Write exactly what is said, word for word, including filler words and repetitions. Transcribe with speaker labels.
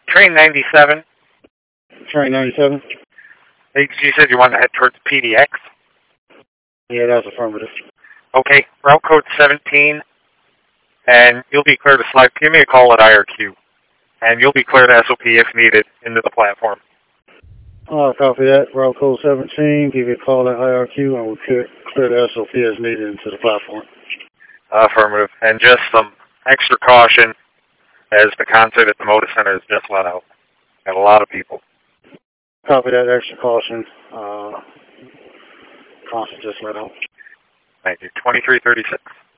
Speaker 1: Train ninety-seven.
Speaker 2: Train ninety-seven?
Speaker 1: Hey, you said you wanted to head towards P D X?
Speaker 2: Yeah, that's affirmative.
Speaker 1: Okay, route code seventeen, and you'll be clear to slide. Give me a call at I R Q, and you'll be clear to S O P if needed into the platform.
Speaker 2: I'll copy that. Route code seventeen, give you a call at I R Q, and we'll clear, clear the S O P as needed into the platform.
Speaker 1: Affirmative. And just some extra caution as the concert at the Moda Center is just let out. Got a lot of people.
Speaker 2: Copy that extra caution. Uh, concert just let out.
Speaker 1: Thank you. twenty-three thirty-six.